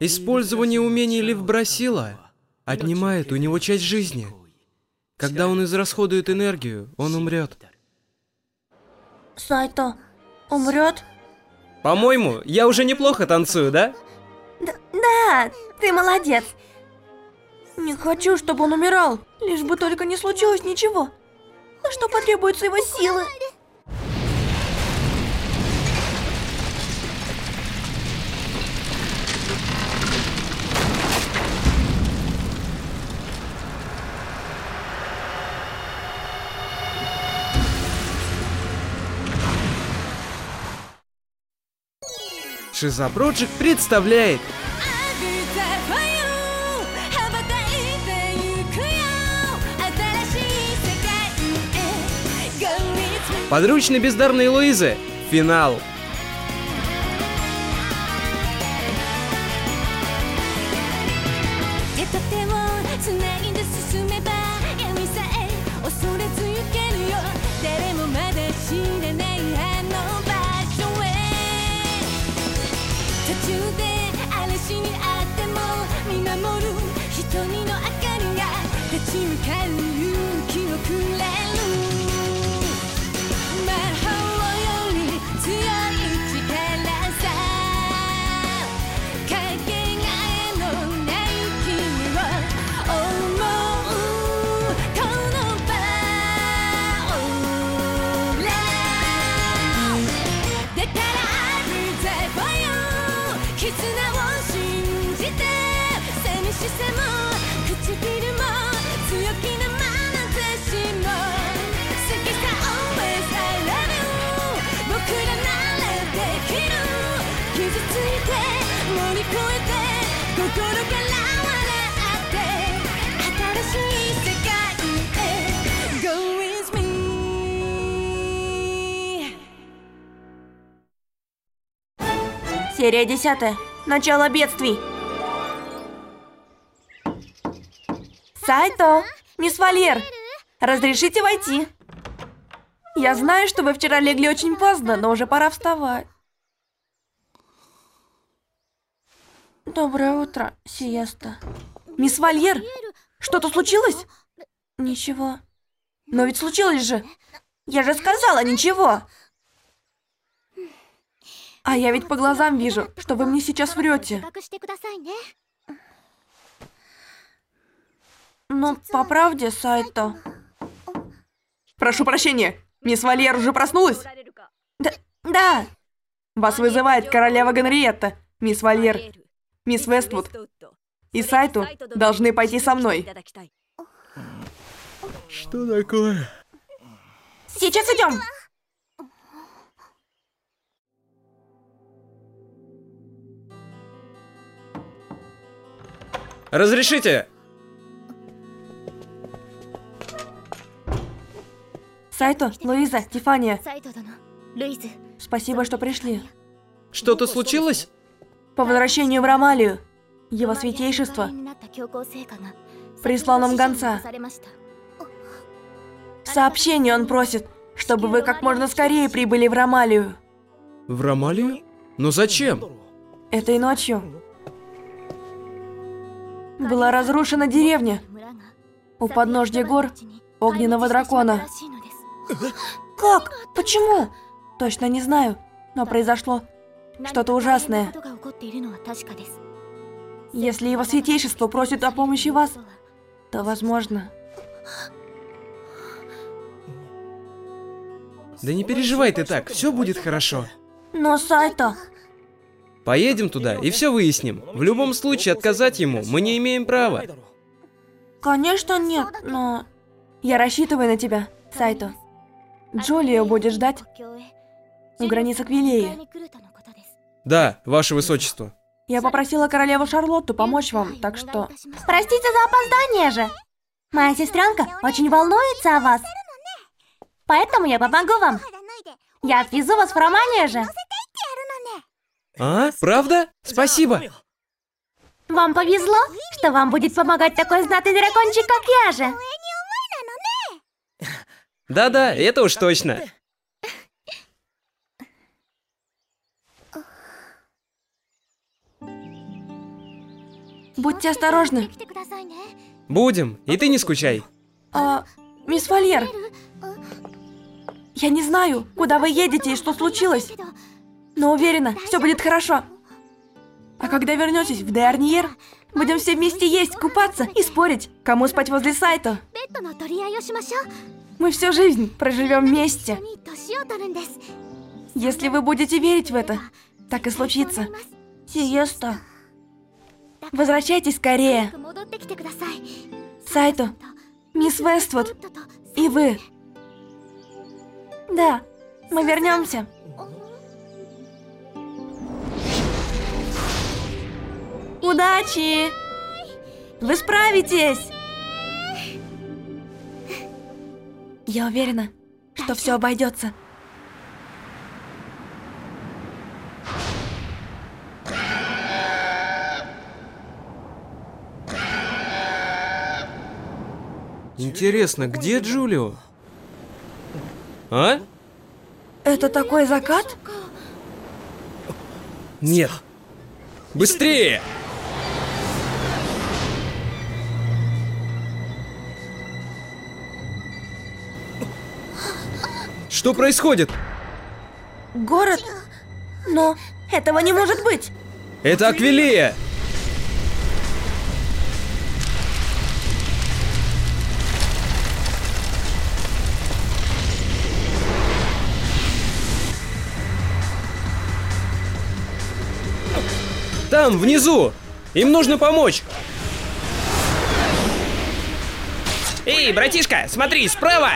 Использование умений Лив-Брасила отнимает у него часть жизни. Когда он израсходует энергию, он умрет. Сайто умрет? По-моему, я уже неплохо танцую, да? Да, ты молодец. Не хочу, чтобы он умирал, лишь бы только не случилось ничего. На что потребуются его силы? Шиза Проджект представляет подручный бездарной Луизы. Финал. Серия 10. Начало бедствий. Сайто, мисс Вальер, разрешите войти? Я знаю, что вы вчера легли очень поздно, но уже пора вставать. Доброе утро, сиеста. Мисс Вальер, что-то случилось? Ничего. Но ведь случилось же. Я же сказала, ничего. А я ведь по глазам вижу, что вы мне сейчас врете. Ну, по правде, Сайто. Прошу прощения, мисс Вальер уже проснулась? Да. Вас вызывает королева Генриетта, мисс Вальер. Мисс Вествуд и Сайто должны пойти со мной. Что такое? Сейчас идем. Разрешите? Сайто, Луиза, Тифания. Спасибо, что пришли. Что-то случилось? По возвращению в Ромалию, его святейшество прислал нам гонца. В сообщении он просит, чтобы вы как можно скорее прибыли в Ромалию. В Ромалию? Но зачем? Этой ночью была разрушена деревня у подножья гор огненного дракона. Как? Почему? Точно не знаю, но произошло что-то ужасное. Если его святейшество просит о помощи вас, то возможно. Да не переживай ты так, все будет хорошо. Но Сайто... Поедем туда и все выясним. В любом случае, отказать ему мы не имеем права. Конечно нет, но... Я рассчитываю на тебя, Сайто. Джулио будет ждать у границы Аквилеи. Да, ваше высочество. Я попросила королеву Шарлотту помочь вам, так что... Простите за опоздание же. Моя сестренка очень волнуется о вас. Поэтому я помогу вам. Я отвезу вас в Ромалию же. А? Правда? Спасибо. Вам повезло, что вам будет помогать такой знатный дракончик, как я же. Да-да, это уж точно. Будьте осторожны. Будем, и ты не скучай. Мисс Вальер, я не знаю, куда вы едете и что случилось, но уверена, все будет хорошо. А когда вернетесь в Деарниер, будем все вместе есть, купаться и спорить, кому спать возле Сайто. Мы всю жизнь проживем вместе. Если вы будете верить в это, так и случится. Сиеста. Возвращайтесь скорее. Сайто, мисс Вествуд и вы. Да, мы вернемся. Удачи! Вы справитесь! Я уверена, что все обойдется. Интересно, где Джулио? А? Это такой закат? Нет. Быстрее! Что происходит? Город? Но этого не может быть! Это Аквилея! Там, внизу! Им нужно помочь! Эй, братишка, смотри, справа!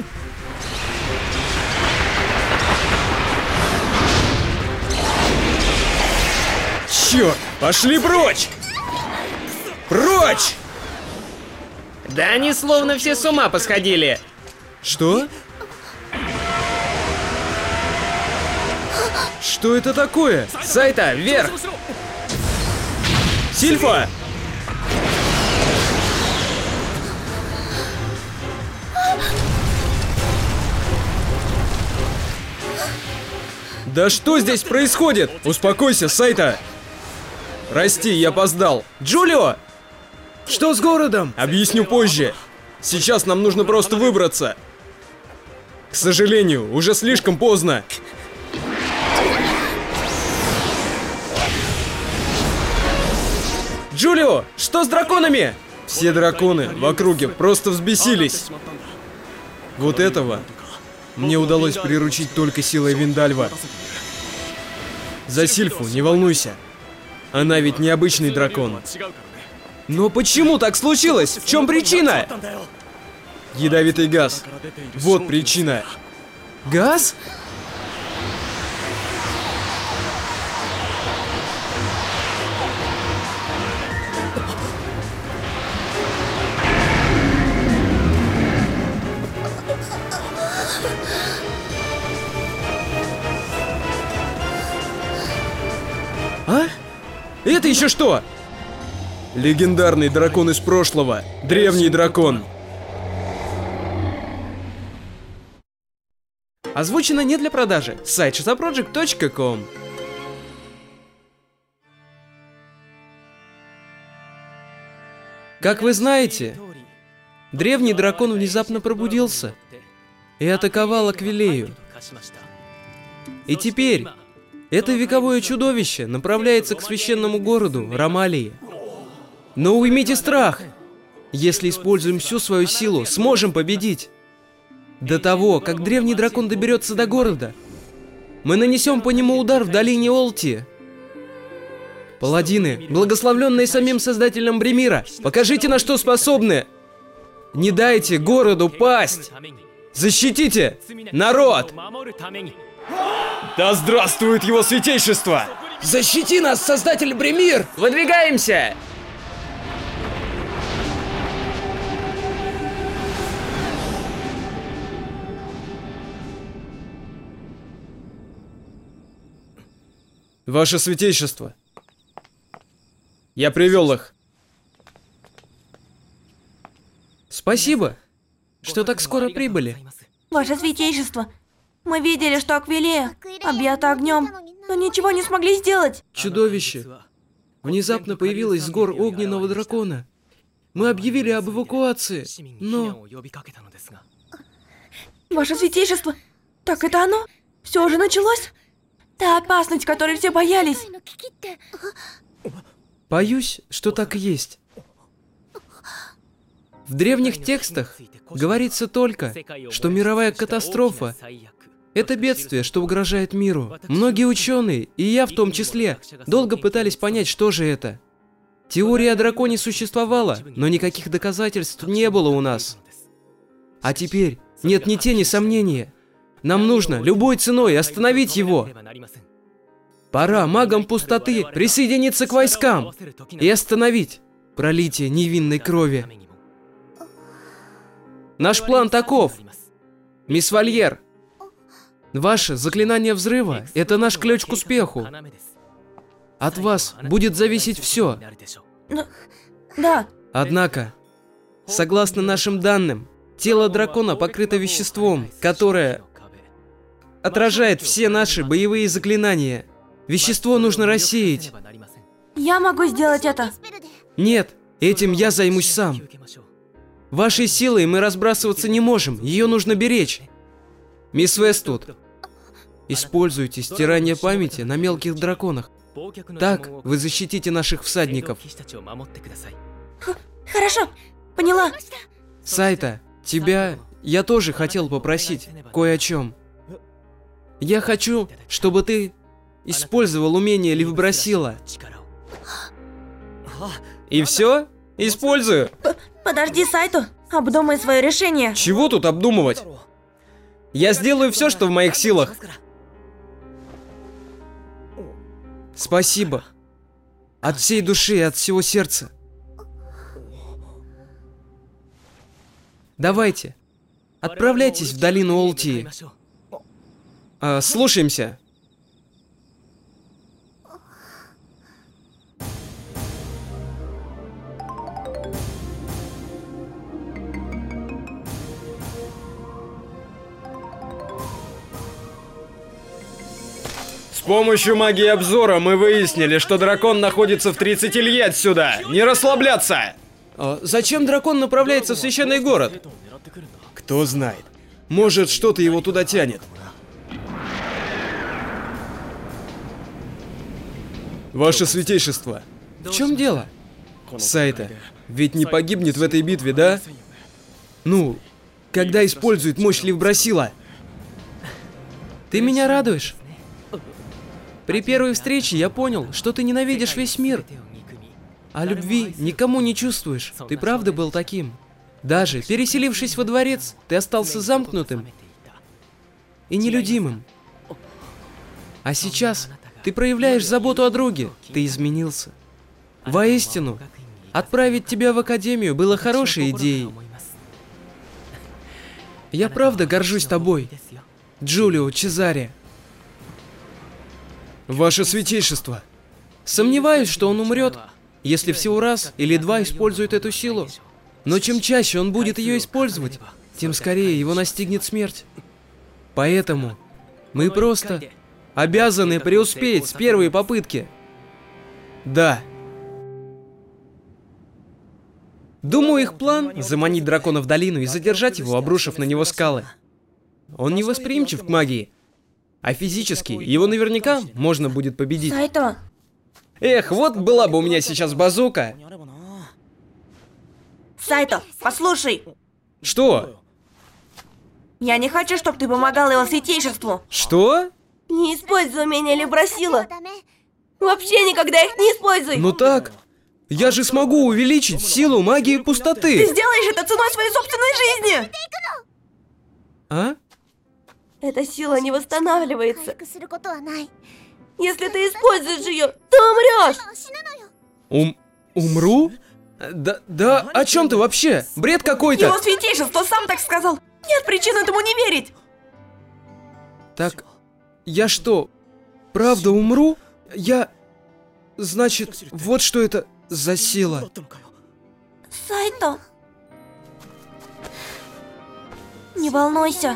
Черт, пошли прочь! Прочь! Да они словно все с ума посходили. Что? Что это такое? Сайто, вверх! Сильфа! Да что здесь происходит? Успокойся, Сайто! Прости, я опоздал. Джулио! Что с городом? Объясню позже. Сейчас нам нужно просто выбраться. К сожалению, уже слишком поздно. Джулио, что с драконами? Все драконы в округе просто взбесились. Вот этого мне удалось приручить только силой Виндальва. За Сильфу не волнуйся. Она ведь необычный дракон. Но почему так случилось? В чем причина? Ядовитый газ. Вот причина. Газ? А? Это еще что? Легендарный дракон из прошлого. Древний дракон. Озвучено не для продажи. Сайт shazamproject.com. Как вы знаете, древний дракон внезапно пробудился и атаковал Аквилею. И теперь это вековое чудовище направляется к священному городу Ромалии. Но уймите страх! Если используем всю свою силу, сможем победить. До того, как древний дракон доберется до города, мы нанесем по нему удар в долине Олти. Паладины, благословленные самим создателем Бремира, покажите, на что способны. Не дайте городу пасть. Защитите народ! Да здравствует его святейшество! Защити нас, создатель Бремир! Выдвигаемся! Ваше святейшество, я привел их. Спасибо, что так скоро прибыли. Ваше святейшество, мы видели, что Аквилея объята огнем, но ничего не смогли сделать. Чудовище внезапно появилась с гор огненного дракона. Мы объявили об эвакуации, но... Ваше святейшество, так это оно? Все уже началось? Та опасность, которой все боялись. Боюсь, что так и есть. В древних текстах говорится только, что мировая катастрофа — это бедствие, что угрожает миру. Многие ученые, и я в том числе, долго пытались понять, что же это. Теория о драконе существовала, но никаких доказательств не было у нас. А теперь нет ни тени сомнения. Нам нужно любой ценой остановить его. Пора магам пустоты присоединиться к войскам и остановить пролитие невинной крови. Наш план таков. Мисс Вальер, ваше заклинание взрыва — это наш ключ к успеху. От вас будет зависеть все. Да. Однако, согласно нашим данным, тело дракона покрыто веществом, которое отражает все наши боевые заклинания. Вещество нужно рассеять. Я могу сделать это. Нет, этим я займусь сам. Вашей силой мы разбрасываться не можем, ее нужно беречь. Мисс Вествуд, используйте стирание памяти на мелких драконах. Так вы защитите наших всадников. Хорошо, поняла. Сайта, тебя я тоже хотел попросить кое о чем. Я хочу, чтобы ты использовал умение Ливбрасила. И все? Использую. Подожди, Сайто. Обдумай свое решение. Чего тут обдумывать? Я сделаю все, что в моих силах. Спасибо. От всей души и от всего сердца. Давайте, отправляйтесь в долину Олтии. Слушаемся. С помощью магии обзора мы выяснили, что дракон находится в 30 лье отсюда. Не расслабляться! Зачем дракон направляется в священный город? Кто знает. Может, что-то его туда тянет. Ваше святейшество. В чем дело? Сайта ведь не погибнет в этой битве, да? Ну, когда использует мощь Ливбрасила. Ты меня радуешь. При первой встрече я понял, что ты ненавидишь весь мир. А любви никому не чувствуешь. Ты правда был таким. Даже переселившись во дворец, ты остался замкнутым и нелюдимым. А сейчас ты проявляешь заботу о друге. Ты изменился. Воистину, отправить тебя в академию было хорошей идеей. Я правда горжусь тобой, Джулио Чезаре. Ваше святейшество. Сомневаюсь, что он умрет, если всего раз или два использует эту силу. Но чем чаще он будет ее использовать, тем скорее его настигнет смерть. Поэтому мы просто обязаны преуспеть с первой попытки. Да. Думаю, их план — заманить дракона в долину и задержать его, обрушив на него скалы. Он не восприимчив к магии, а физически его наверняка можно будет победить. Сайто. Эх, вот была бы у меня сейчас базука. Сайто, послушай. Что? Я не хочу, чтобы ты помогал его святейшеству. Что? Не используй умения Ливбрасила. Вообще никогда их не используй. Ну так, я же смогу увеличить силу магии Ты пустоты. сделаешь это ценой своей собственной жизни. А? Эта сила не восстанавливается. Если ты используешь ее, ты умрешь. Умру? Да, о чем ты вообще? Бред какой-то. Его святейшество сам так сказал. Нет причин этому не верить. Так, я что, правда умру? Значит, вот что это за сила. Сайто. Не волнуйся.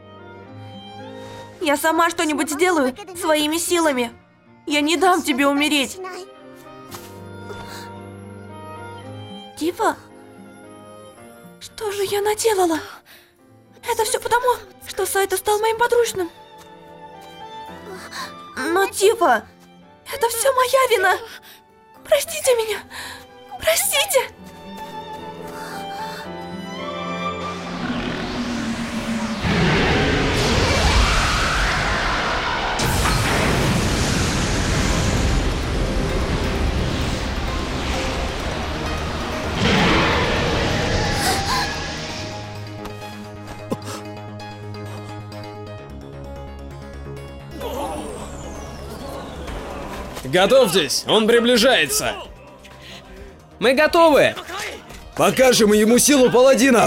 Я сама что-нибудь сделаю своими силами. Я не дам тебе умереть. Тифа? Что же я наделала? Это все потому, что Сайто стал моим подручным. Но, Тифа, это все моя вина. Простите меня. Простите. Готовьтесь, он приближается. Мы готовы! Покажем ему силу паладинов.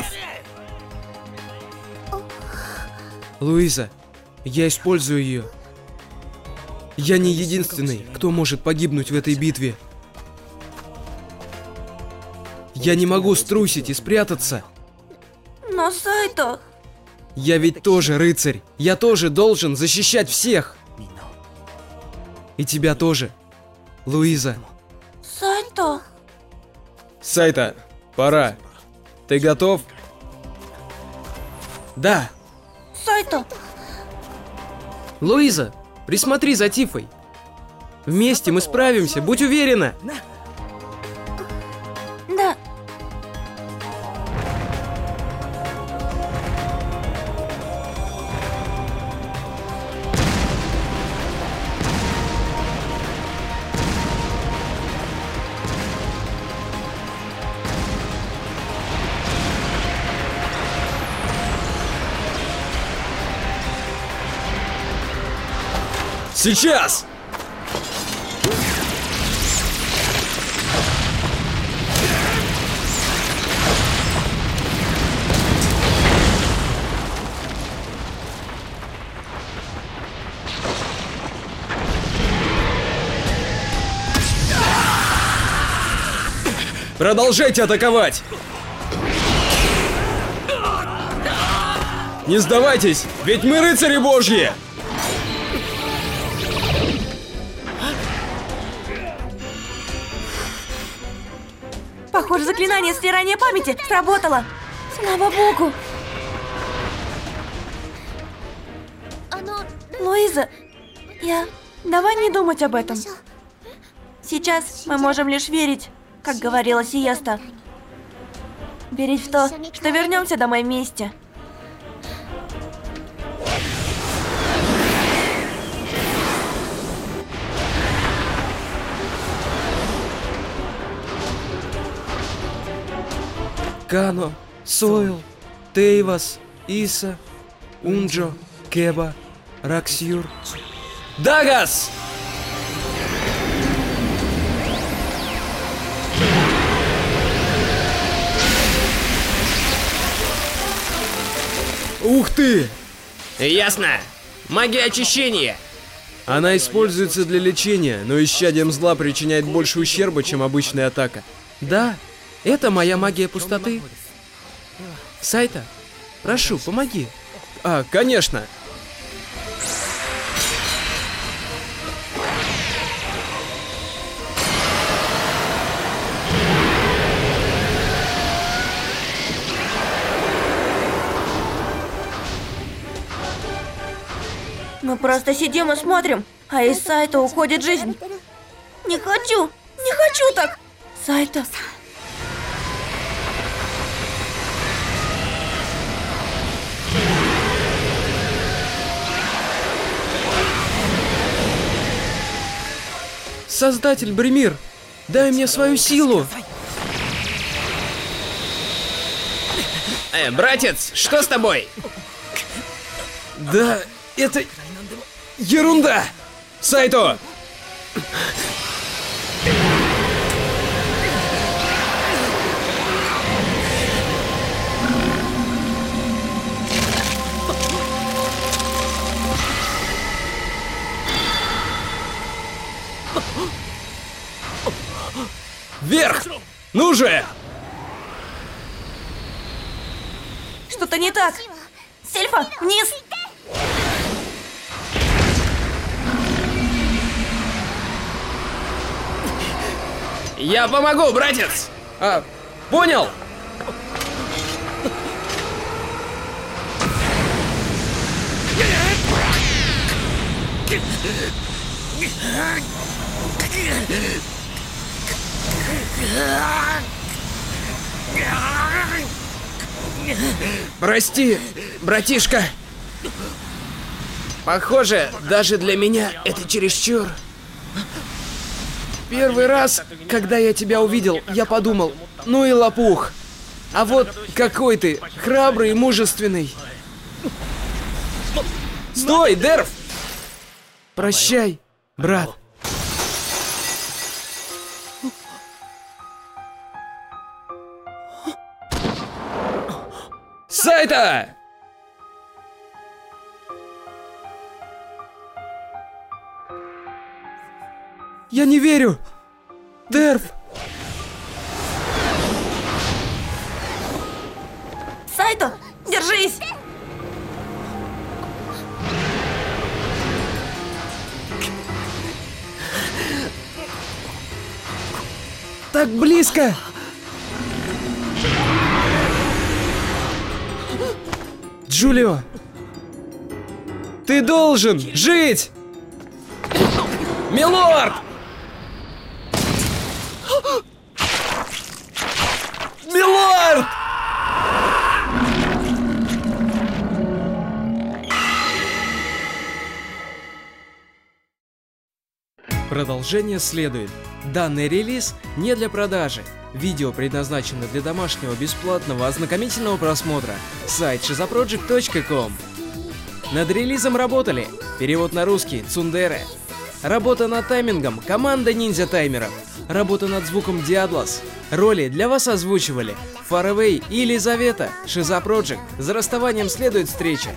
Луиза, я использую ее. Я не единственный, кто может погибнуть в этой битве. Я не могу струсить и спрятаться. Но, Сайто... Я ведь тоже рыцарь. Я тоже должен защищать всех. И тебя тоже, Луиза. Сайто... Сайто, пора. Ты готов? Да. Сайто... Луиза, присмотри за Тифой. Вместе мы справимся, будь уверена. Да. Сейчас! Продолжайте атаковать! Не сдавайтесь, ведь мы рыцари божьи! Похоже, заклинание стирания памяти сработало. Слава богу. Луиза, давай не думать об этом. Сейчас мы можем лишь верить, как говорила Сиеста. Верить в то, что вернемся домой вместе. Кано, Сойл, Тейвас, Иса, Унджо, Кеба, Раксюр. Дагас! Ух ты! Ясно. Магия очищения. Она используется для лечения, но исчадием зла причиняет больше ущерба, чем обычная атака. Да, это моя магия пустоты. Сайто, прошу, помоги. А, конечно. Мы просто сидим и смотрим, а из Сайто уходит жизнь. Не хочу так. Сайто. Создатель Бремир, дай мне свою силу. Братец, что с тобой? Да, это ерунда! Сайто! Вверх! Ну же! Что-то не так. Сильфа, вниз! Я помогу, братец! Понял? Прости, братишка. Похоже, даже для меня это чересчур. Первый раз, когда я тебя увидел, я подумал, ну и лопух. А вот какой ты храбрый и мужественный. Стой, Дерв! Прощай, брат. Сайта! Я не верю! Дерв! Сайто, держись! Так близко! Джулио! Ты должен жить! Милорд! Милорд! Продолжение следует. Данный релиз не для продажи. Видео предназначено для домашнего бесплатного ознакомительного просмотра. Сайт shizaproject.com. Над релизом работали перевод на русский Цундере, работа над таймингом команда Ниндзя Таймеров, работа над звуком Диадлас. Роли для вас озвучивали Фаraway и Елизавета. Shiza Project. За расставанием следует встреча.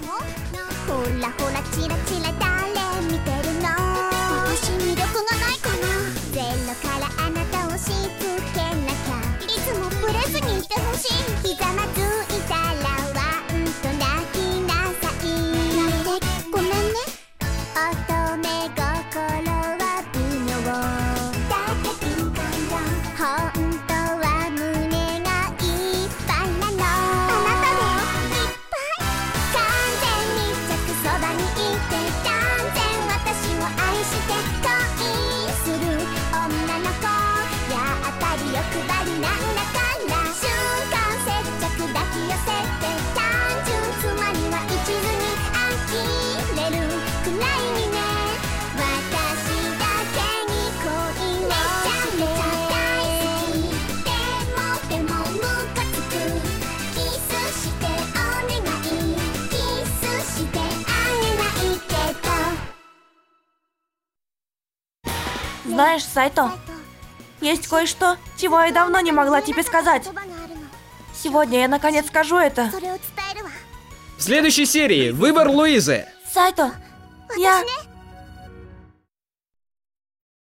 Знаешь, Сайто, есть кое-что, чего я давно не могла тебе сказать. Сегодня я наконец скажу это. В следующей серии выбор Луизы. Сайто, я